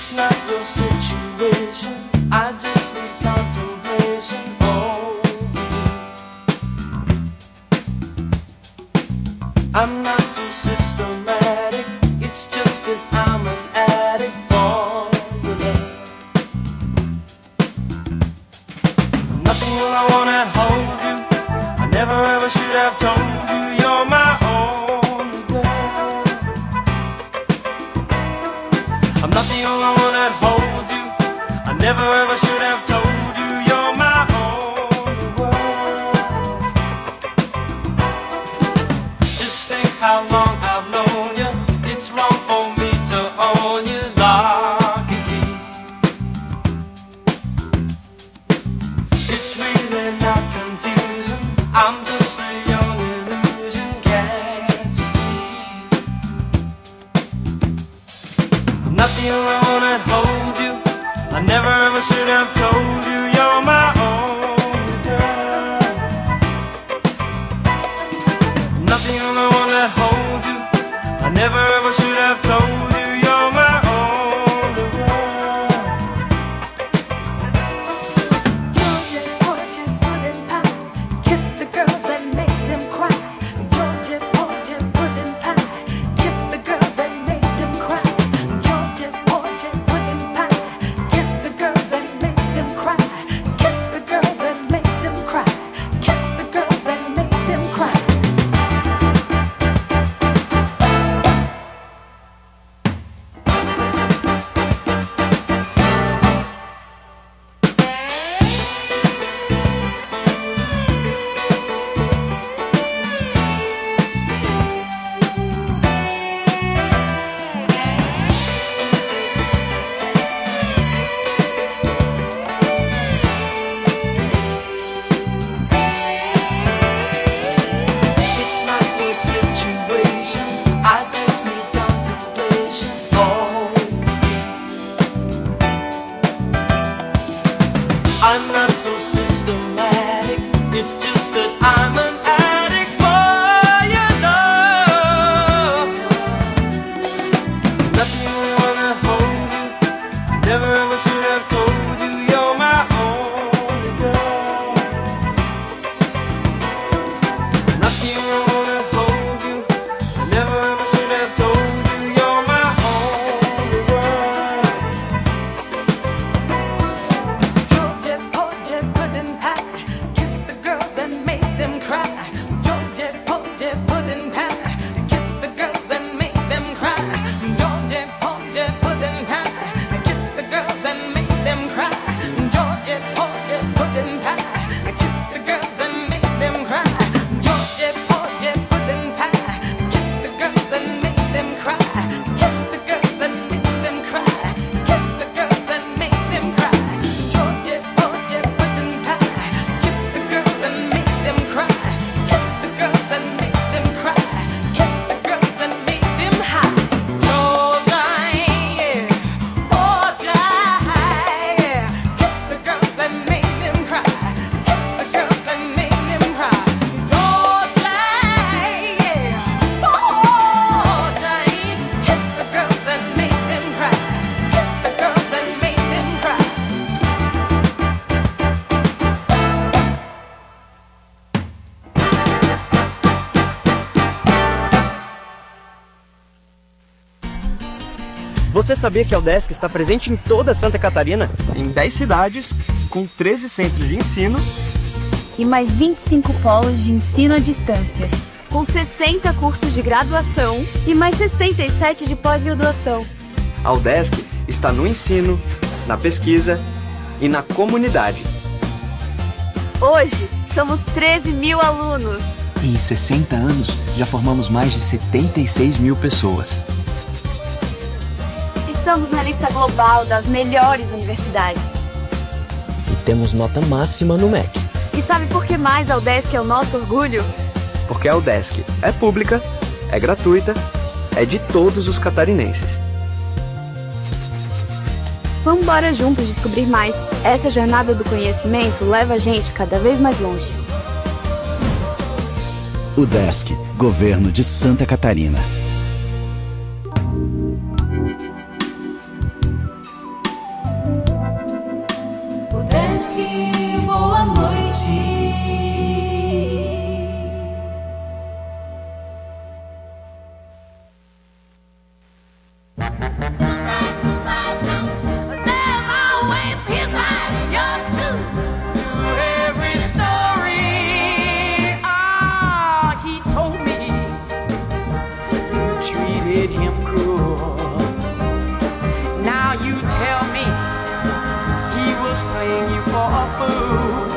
It's not your situation, I just need contemplation over you. I'm not so systematic, it's just that I'm an addict for your love. Nothing when I wanna hold you, I never ever should have told you you're my only girl. I'm not the only one that holds you, I never ever should have told you you're my only world. Just think how long I've known you, it's wrong for me to own you lock and key. It's really not confusing, I'm just a young illusion, can't you see? I'm not the only one that holds you, I never ever should have told you you're my only girl. I'm not the only one that holds you, I never ever should have told you you're my only girl. Georgia, Georgia, pudding pie, kiss the girls and make them cry. Georgia, Georgia, pudding pie, kiss the girls and make them cry. Georgia, Georgia, pudding pie, kiss the girls and make them cry. Kiss the girls and make them cry. Kiss the girls and make them cry. It's not your situation, I just need contemplation over you. I'm not so systematic, it's just that I'm an addict for your love. Not the only one that holds you, never ever should have told you you're my only girl. Not the only one that holds you, I never ever should have told you you're my only world. Georgia, Georgia, pudding pie, kiss the girls and make them cry. Georgia, Georgia, pudding pie, kiss the girls and make them cry. Georgia, Georgia, pudding pie, kiss the girls and make them cry. Georgia, Georgia, pudding pie, kiss the girls and make them cry. Georgia, Georgia, pudding pie, kiss the girls and make them cry. Kiss the girls and make them cry. Kiss the girls and make them cry. Georgia, Georgia, pudding pie, kiss the girls and make them cry. Kiss the girls and make them cry. Kiss the girls and make them high. Georgia, yeah, Georgia, yeah, kiss the girls and make them cry. Kiss the girls and make them cry. Georgia, yeah, Georgia, kiss the girls and make them cry. Kiss the girls and make them cry. Você sabia que a UDESC está presente em toda Santa Catarina? Em 10 cidades, com 13 centros de ensino. E mais 25 polos de ensino à distância, com 60 cursos de graduação e mais 67 de pós-graduação. A UDESC está no ensino, na pesquisa e na comunidade. Hoje, somos 13 mil alunos. E em 60 anos, já formamos mais de 76 mil pessoas. Estamos na lista global das melhores universidades. E temos nota máxima no MEC. E sabe por que mais a UDESC é o nosso orgulho? Porque a UDESC é pública, é gratuita, é de todos os catarinenses. Vamos embora juntos descobrir mais. Essa jornada do conhecimento leva a gente cada vez mais longe. UDESC, Governo de Santa Catarina. did him cruel. Now you tell me he was playing you for a fool.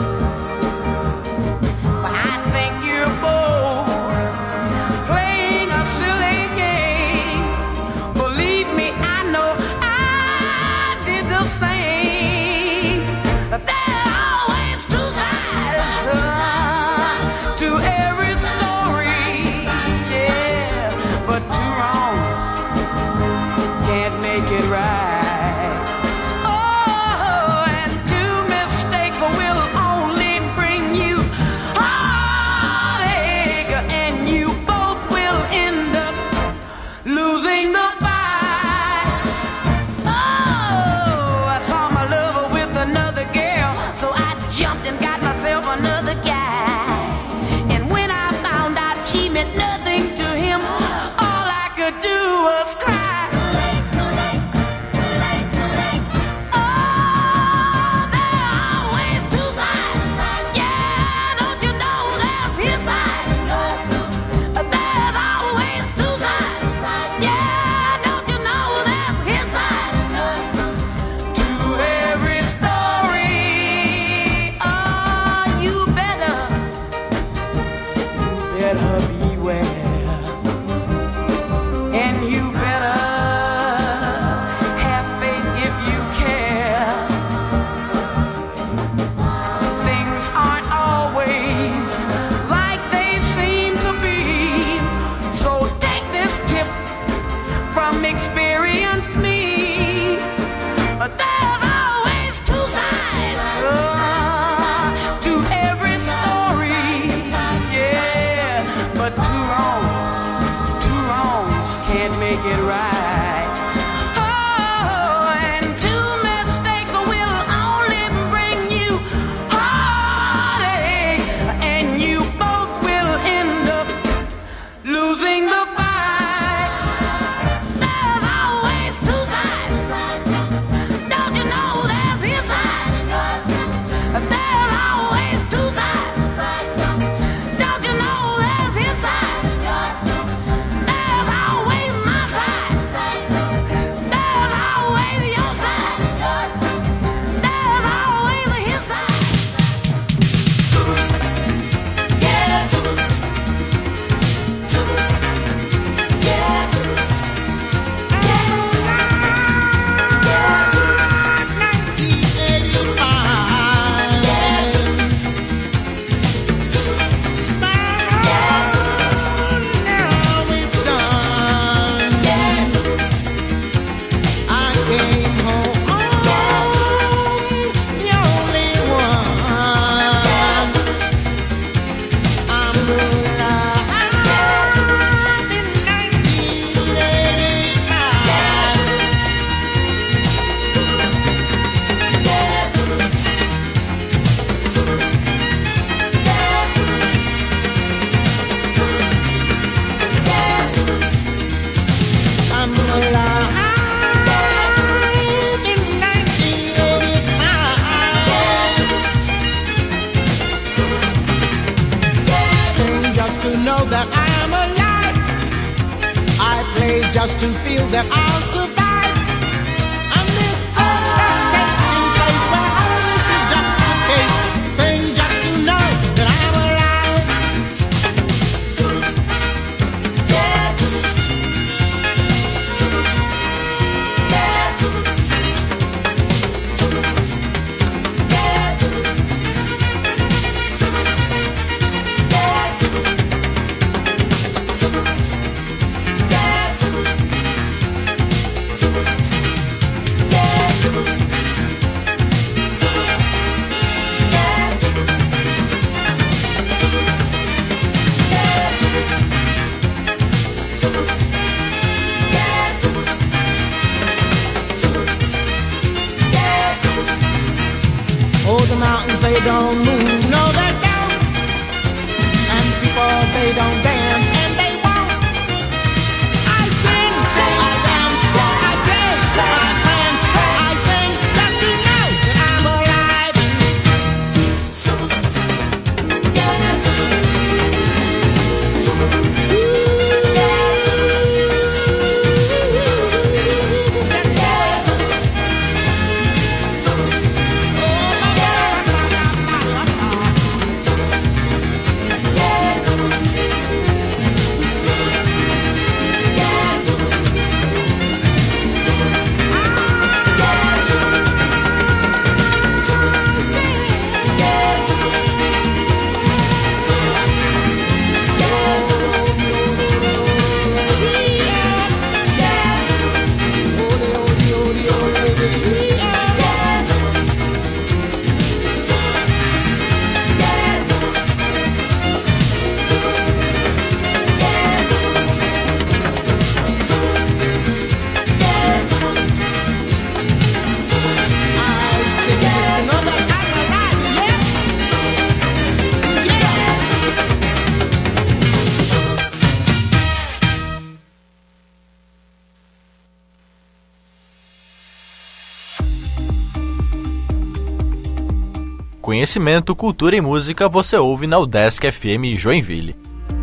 But I think you're both playing a silly game. Believe me, I know I did the same. There are always two sides to every story, yeah. But two wrongs can't make it right. Oh, and two mistakes will only bring you heartache, and you both will end up losing the fight. Oh, I saw my lover with another girl, so I jumped and got myself another guy. And when I found out she meant nothing to him, all I could do was cry. Experienced me. There's always two sides to every story, yeah. But two wrongs can't make it right. Oh, and two mistakes will only bring you heartache, and you both will end up losing the fight. Just to feel that I'll survive. I miss all that taking place when all this is just the case. Sing just to know that I'm alive. Yes. Oh, the mountains, they don't move, no they don't. And people, they don't dance, and they won't. I sing, I dance, I play, I plan, I sing, just to know that I'm alive. Conhecimento, cultura e música você ouve na UDESC FM Joinville.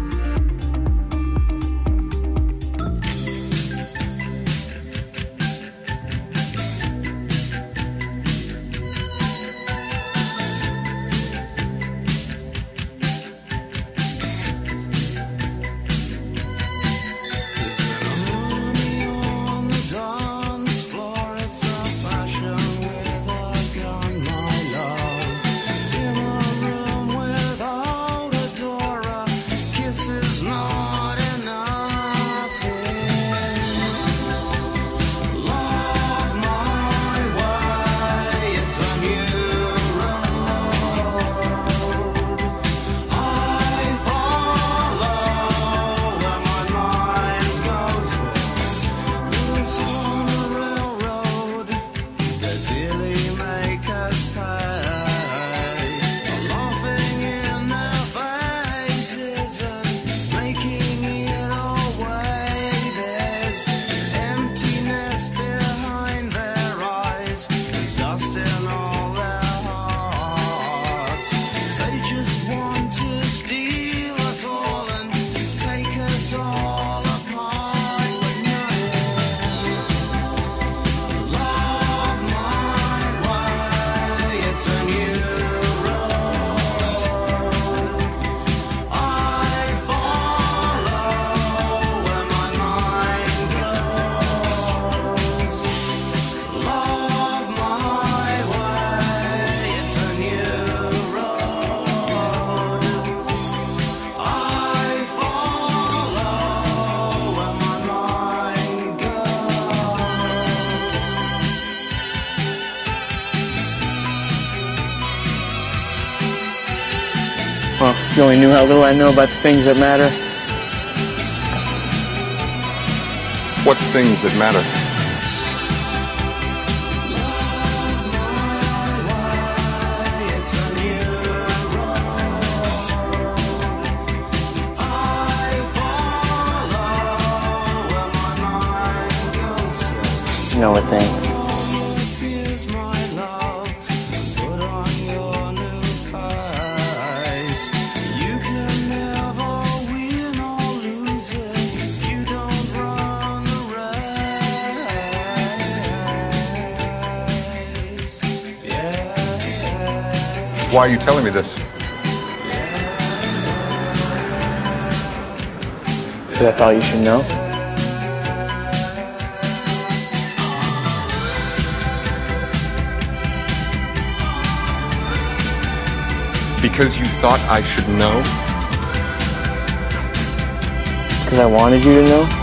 Well, if you only knew how little I know about the things that matter. What things that matter? You know what things? Why are you telling me this? Because I thought you should know. Because you thought I should know? Because I wanted you to know.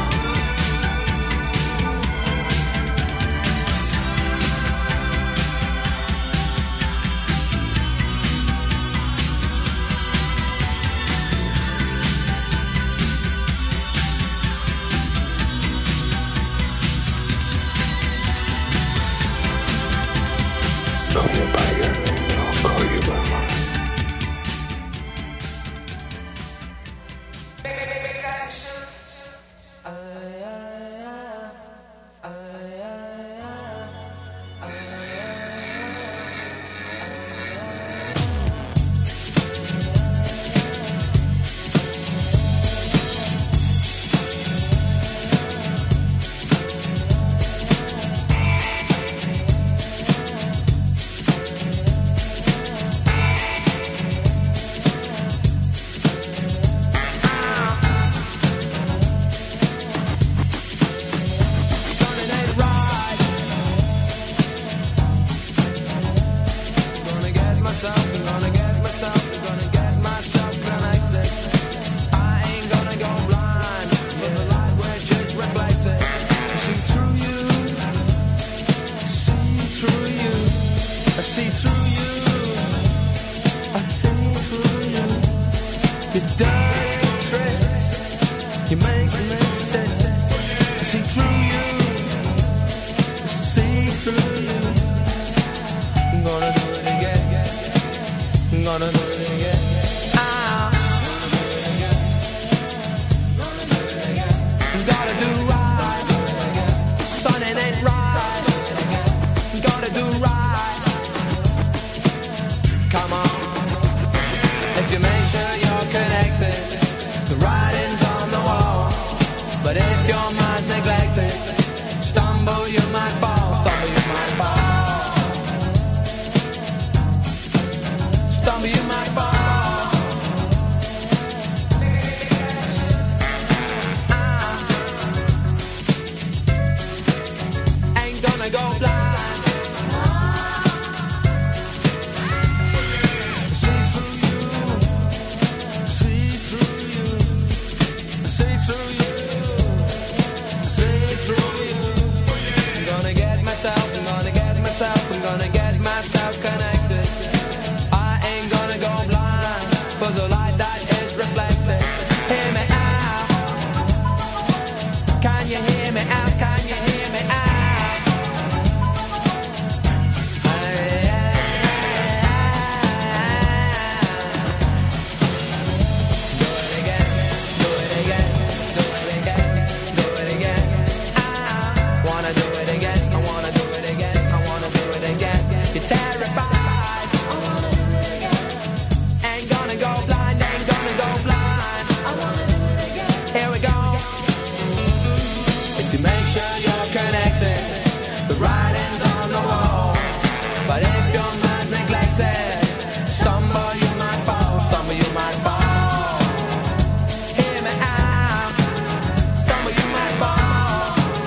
Come on. your mind's neglected, stumble you might fall, stumble you might fall, stumble you might fall. I ain't gonna go blind. I'm gonna get myself connected. I ain't gonna go blind for the light that is reflected. Hear me out. Can you hear me out? Can you hear me out? Do it again, do it again, do it again, do it again. I wanna do it again, I wanna do it again. You're terrified. I wanna do it again. Ain't gonna go blind, ain't gonna go blind. I wanna do it again. Here we go. If you make sure you're connected, the writing's on the wall. But if your mind's neglected, stumble you might fall, stumble you might fall. Hear me out. Stumble you might fall.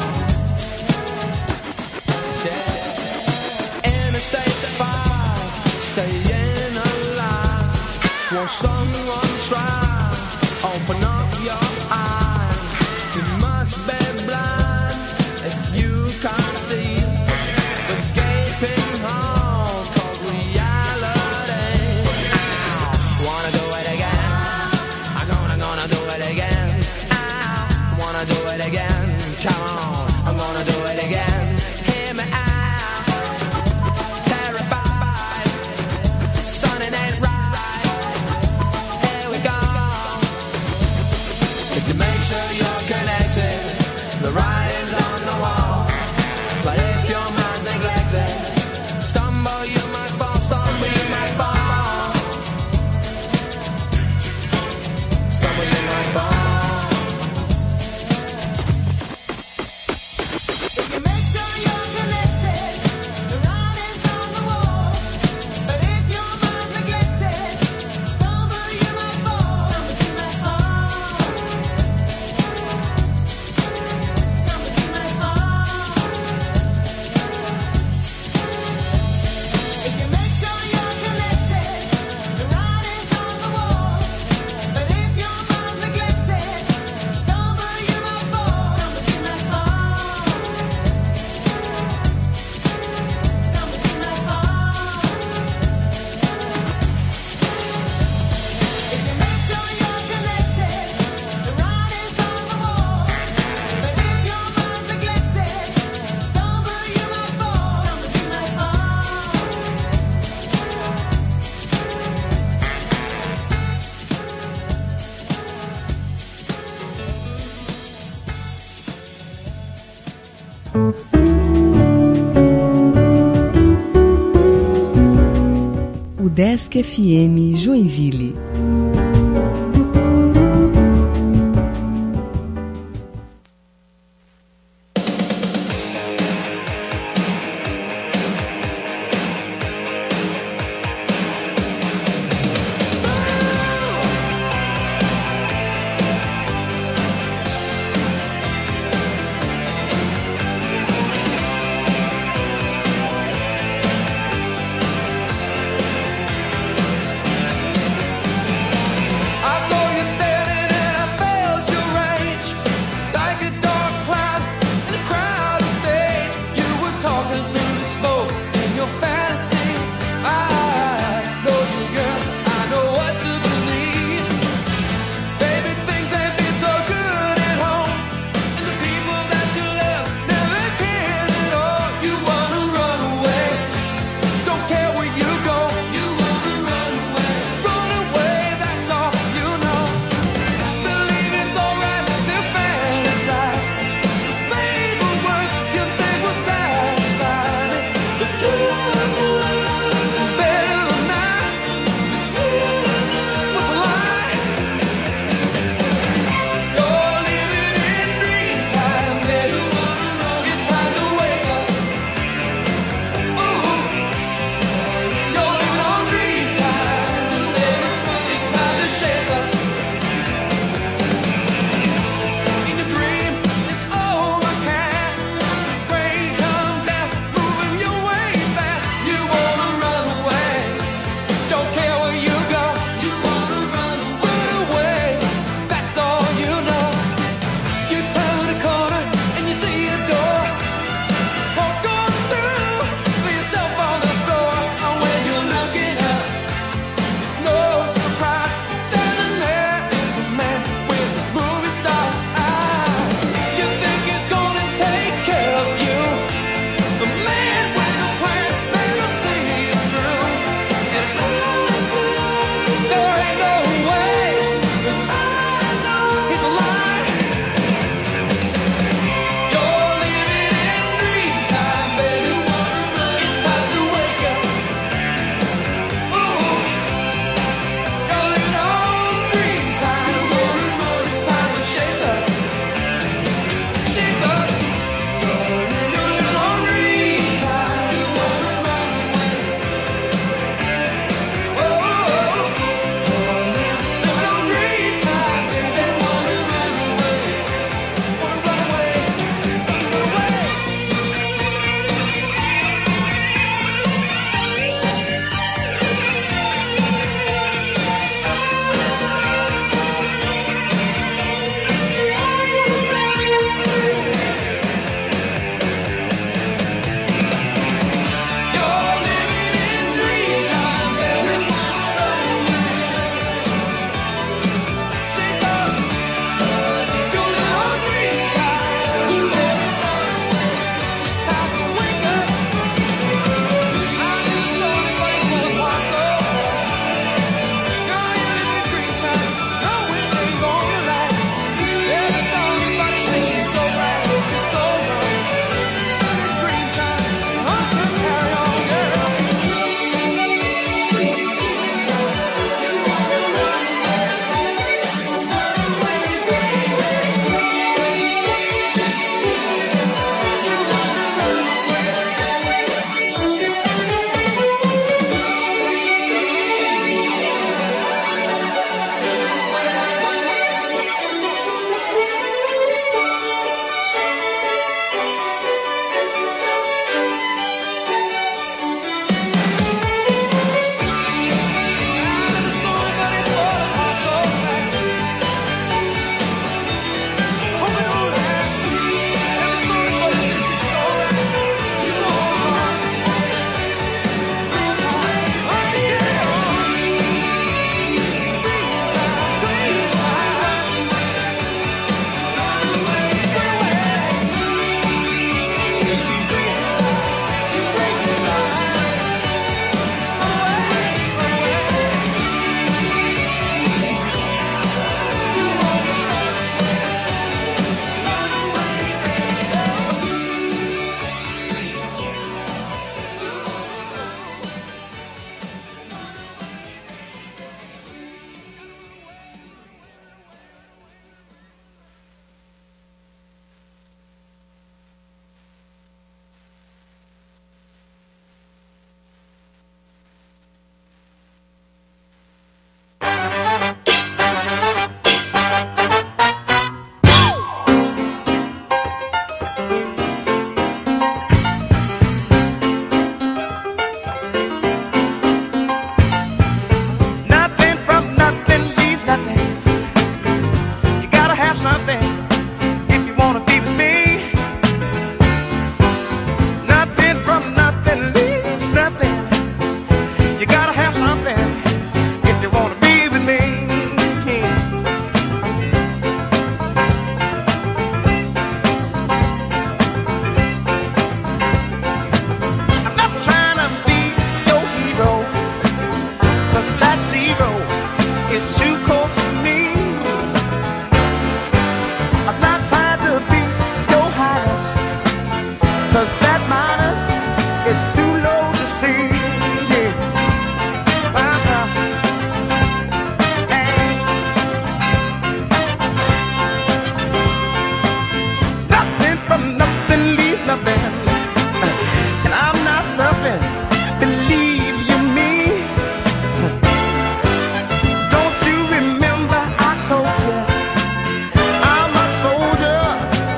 Yeah. In a state of fire, staying alive. Won't someone try? Open up your eyes. You must be blind if you can't see the gaping hole called reality. Wanna do it again? I'm gonna do it again. I wanna do it again. Come on, I'm gonna do it again. Hear me out. Terrified, something ain't right. Here we go. If you make sure you're connected, the writing's on the wall. But if your mind's neglected, stumble you might fall, stumble you might fall, stumble you might fall. If you make sure you're connected, the writing's on the wall. But if your mind's neglected, stumble you might fall, stumble you might fall, stumble you might fall. If you make sure you're connected, the writing's on the wall. But if your mind's neglected, stumble you might fall, stumble you might fall, stumble you might fall. If you make sure you're connected, the writing's on the wall. But if your mind's neglected, stumble you might fall, stumble you might fall. O Desk FM Joinville.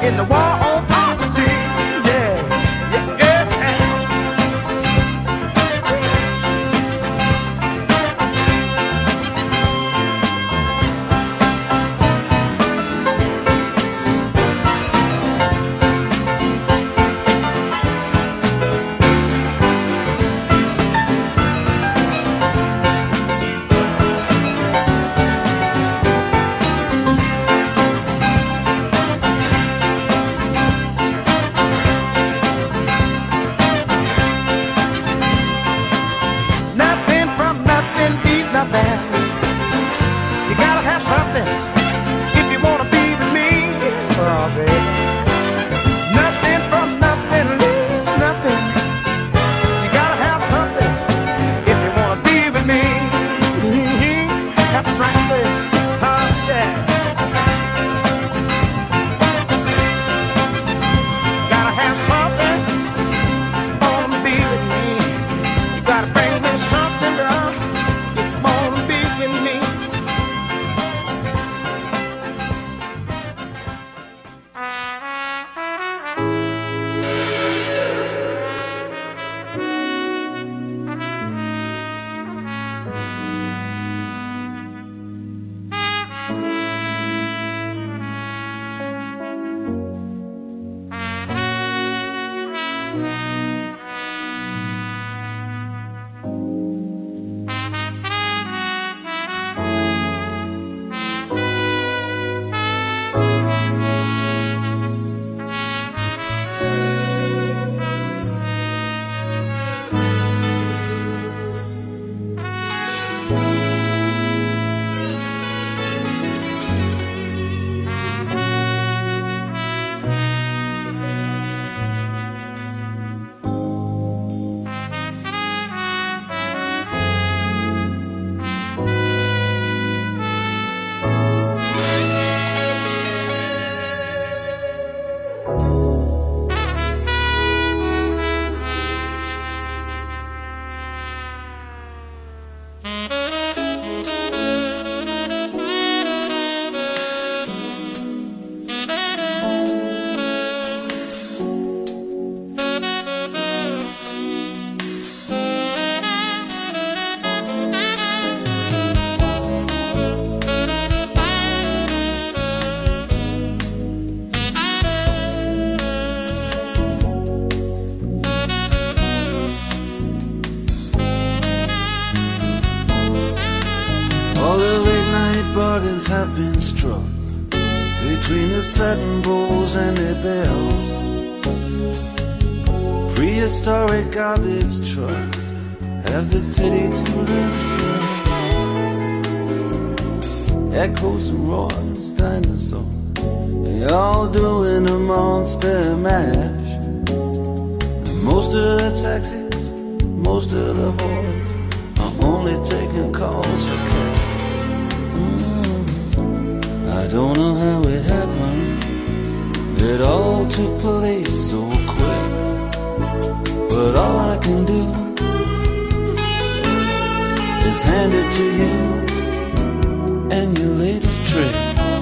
in the war on poverty. Yeah, yeah, yes, bargains have been struck between the satin bowls and their bells. Prehistoric garbage trucks have the city to themselves. Echoes and roars, dinosaurs, they all doing a monster mash. And most of the taxis, most of the whores are only taking calls for cash. I don't know how it happened, it all took place so quick. But all I can do is hand it to you and your latest trick.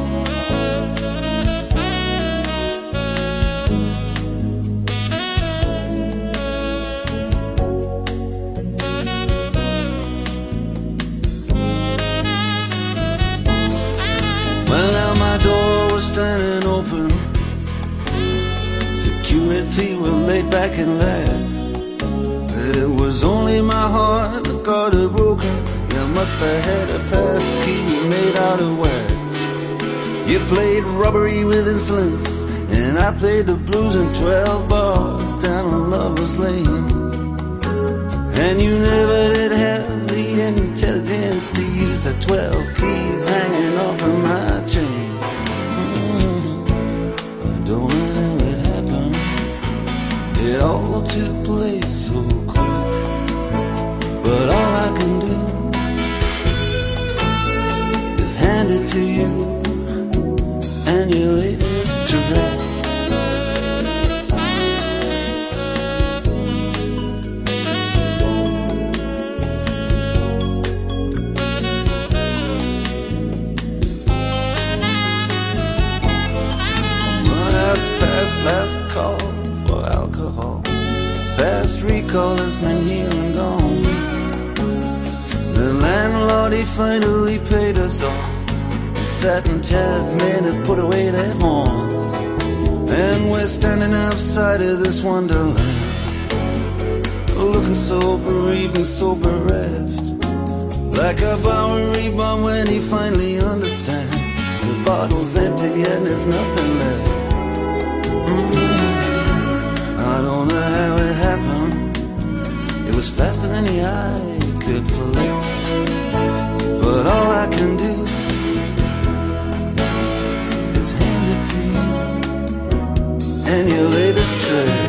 Well, now my door was standing open, security were laid back and laughed. It was only my heart that got it broken. You must have had a pass key made out of wax. You played robbery with insolence, and I played the blues in 12 bars down on Lover's Lane. And you never did have the intelligence to use the 12 keys hanging off of my chain. I don't know how it happened, it all took place so quick. But all I can do is hand it to you and your latest trick. finally paid us all. Satin chairs men have put away their horns, and we're standing outside of this wonderland, looking so bereaved and so bereft, like a Bowery bum when he finally understands the bottle's empty and there's nothing left. I don't know how it happened. It was faster than the eye could flick, but all I can do is hand it to you and your latest trade.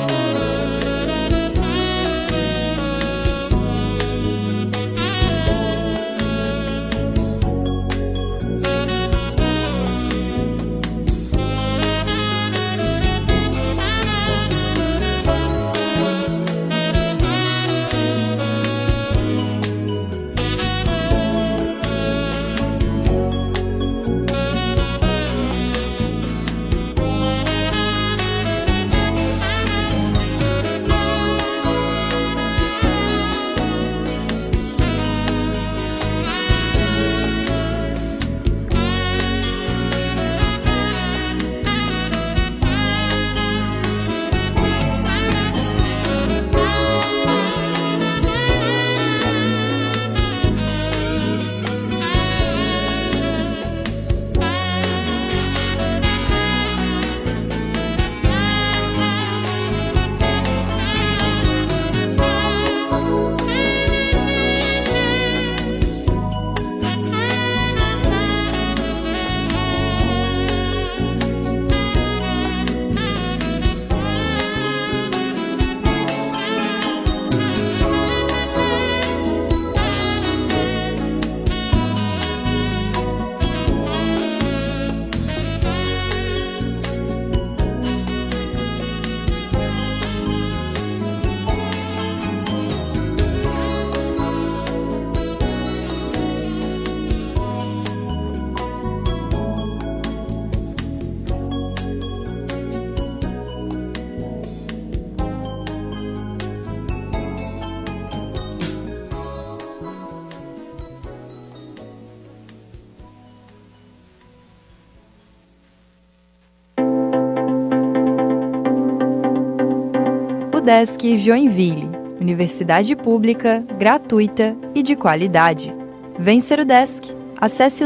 UDESC Joinville, universidade pública, gratuita e de qualidade. Vem ser UDESC. Acesse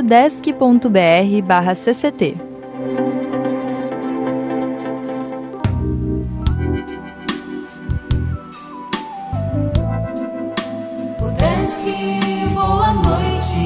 udesc.br/cct. UDESC, boa noite.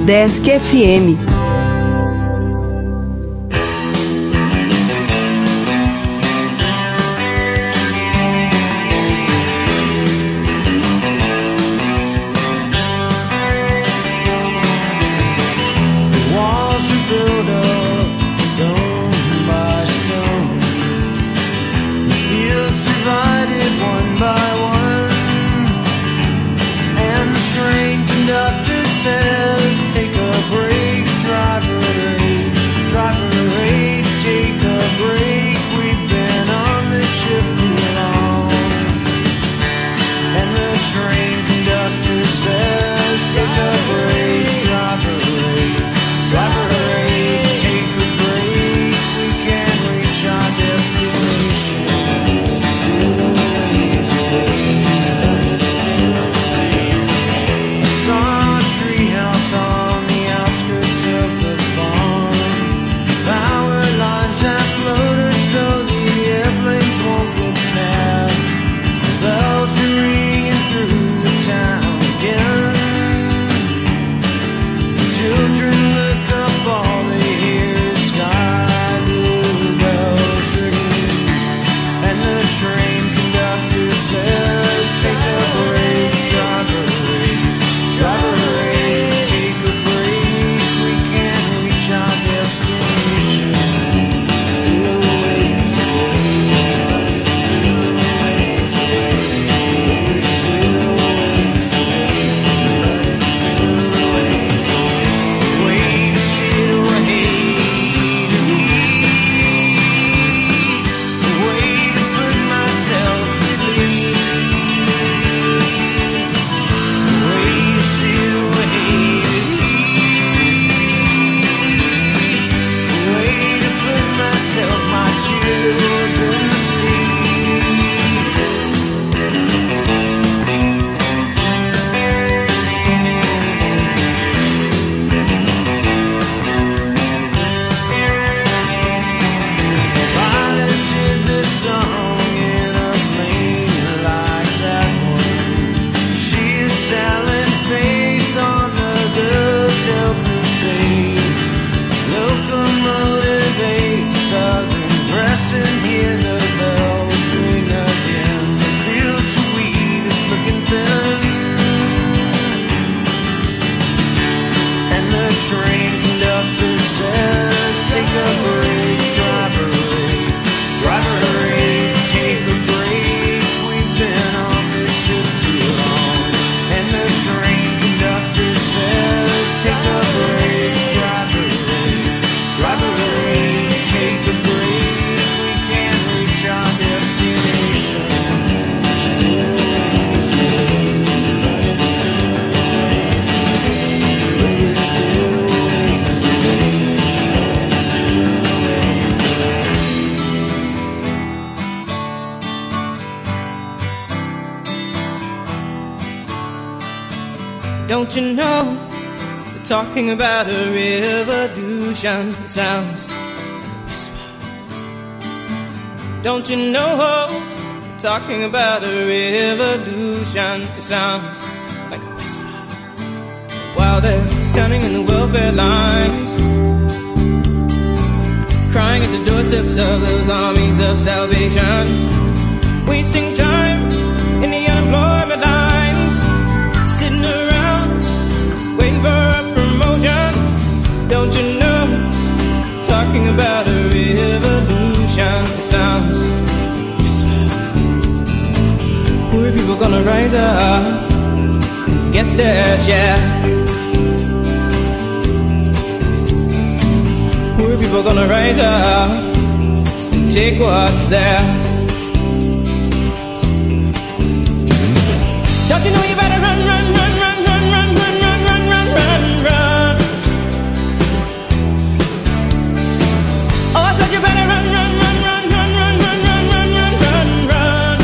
Desk FM. Don't you know, we're talking about a revolution. It sounds like a whisper. Don't you know, we're talking about a revolution. It sounds like a whisper. While they're standing in the welfare lines, crying at the doorsteps of those armies of salvation, wasting time in the unemployment lines, sitting around waiting for a promotion. Don't you know, talking about a revolution. It sounds whisper. Poor people gonna rise up and get their share. Poor people gonna rise up and take what's theirs. Don't you know you better run, run, run, run, run, run, run, run, run, run, run, run. Oh, I said you better run, run, run, run, run, run, run, run, run, run, run, run.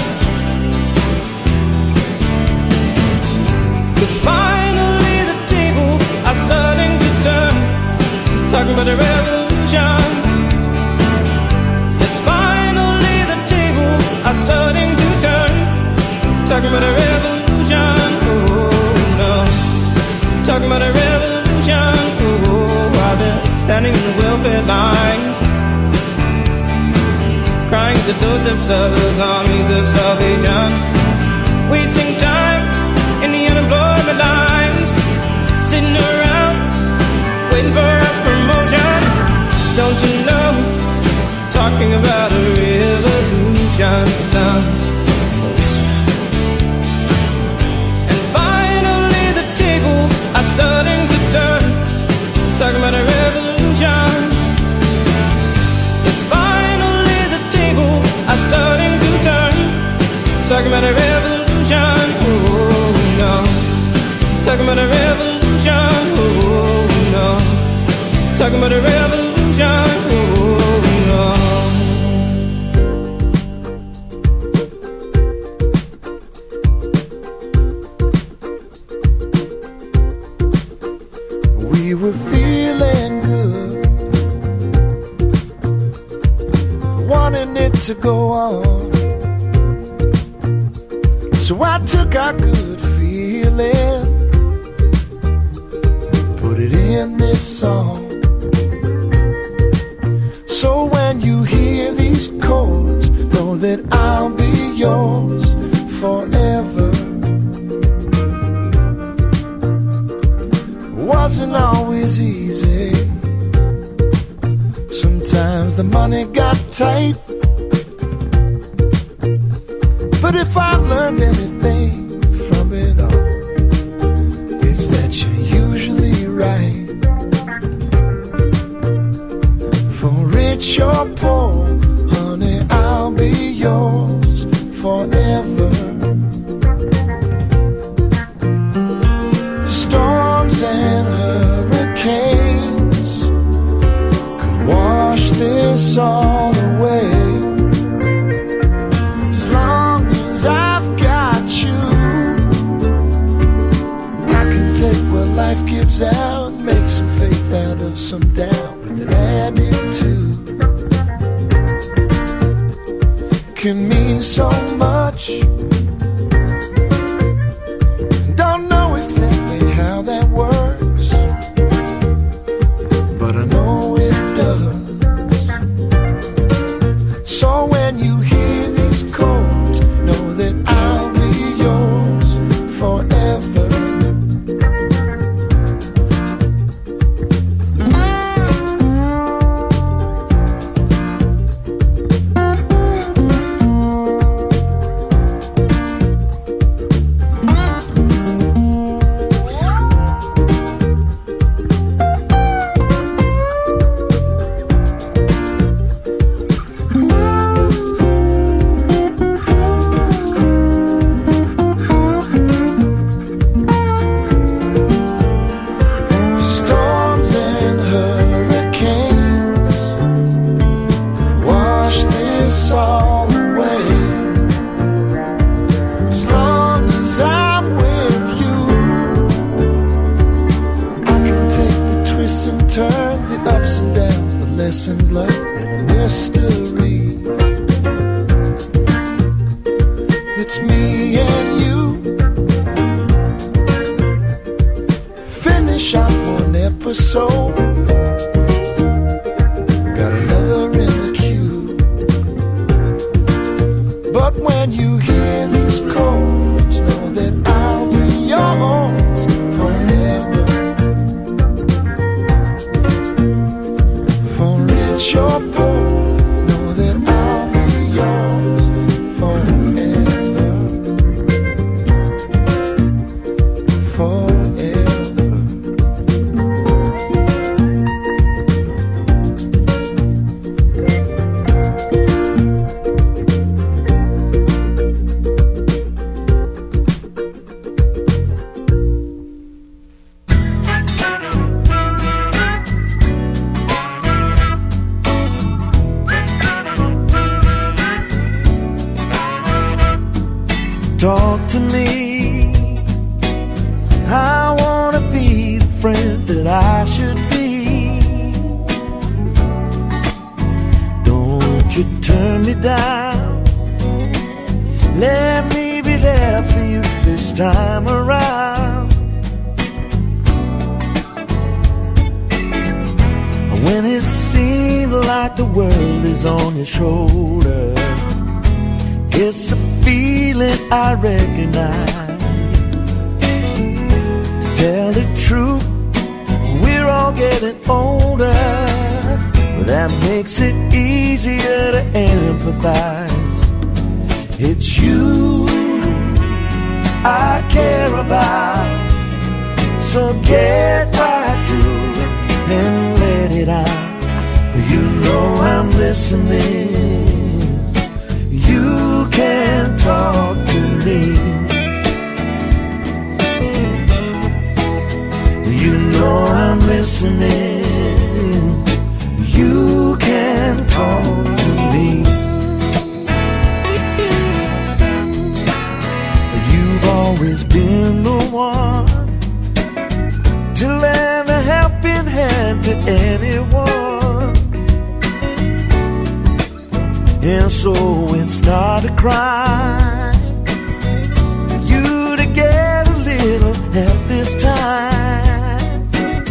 'Cause finally the tables are starting to turn. Talking about a revolution. Yes, finally the tables are starting to turn. Talking about a revolution. Oh no, talking about a revolution. behind the doorsteps of those armies of salvation. Wasting time in the unemployment lines, sitting around waiting for a promotion. Don't you know, talking about a revolution sounds a whisper. And finally the tables are starting to turn, talking about a revolution. Yes, finally the tables are starting to turn, talking about a revolution. Oh no, talking about a revolution. Oh no, talking about a revolution. Oh no. We were feeling good, wanting it to go on. So I took our good feeling, put it in this song. So when you hear these chords, know that I'll be yours forever. Wasn't always easy. Sometimes the money got tight. But if I learned anything from it all, it's that you're usually right. For rich or poor, honey, I'll be yours forever. Storms and hurricanes could wash this all away. As long as I've got you, I can take what life gives out, make some faith out of some doubt, but then add it to. Can mean so much. Don't know exactly how that works, but I know it does. So when you hear these chords, know that I'll be yours forever. Lessons learned in a mystery. It's me and you. Finish off one episode, got another in the queue. But when you hear these chords, know that I'll be yours forever. Your poor, know that I'll be yours forever. Forever. Talk to me. I wanna be the friend that I should be. Don't you turn me down. Let me be there for you this time around. When it seems like the world is on your shoulders, It's a feeling I recognize. To tell the truth, we're all getting older, but that makes it easier to empathize. It's you I care about, so get right to it and let it out. You know I'm listening. You can talk to me. You know I'm listening. You can talk to me. You've always been the one to lend a helping hand to anyone. And so it's not a crime for you to get a little help this time.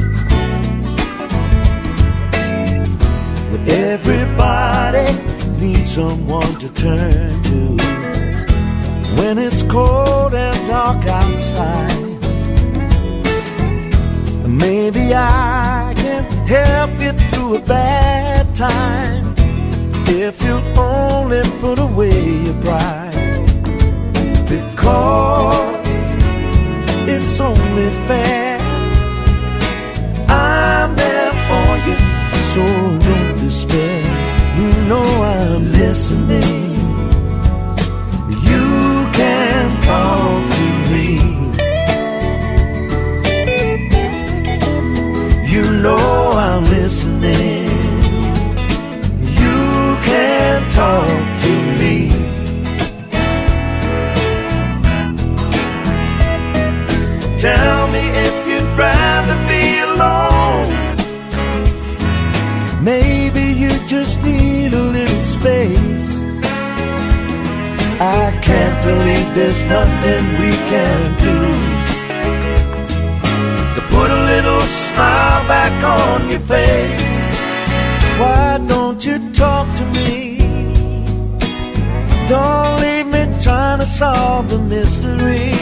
But everybody needs someone to turn to when it's cold and dark outside. Maybe I can help you through a bad time if you'll only put away your pride. Because it's only fair, I'm there for you, so don't despair. You know I'm listening. You can talk to me. You know I'm listening. You can talk to me. Tell me if you'd rather be alone. Maybe you just need a little space. I can't believe there's nothing we can do to put a little smile back on your face. Why don't you talk to me? Don't leave me trying to solve the mystery.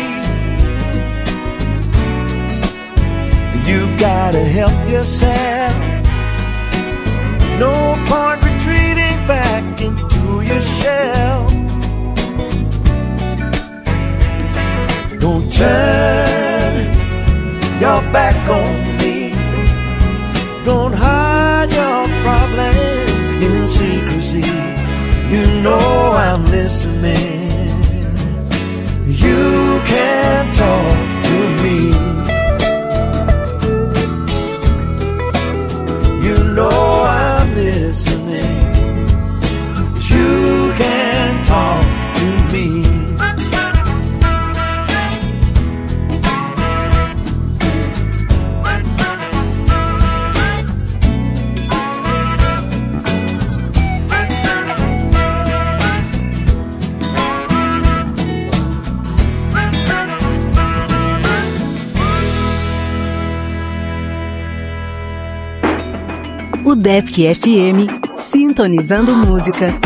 You've gotta help yourself. No point retreating back into your shell. Don't turn your back on me. Don't hide your problem in secrecy. You know I'm listening. You can talk to me. You know I'm listening. You can talk to me. O Desk FM, sintonizando música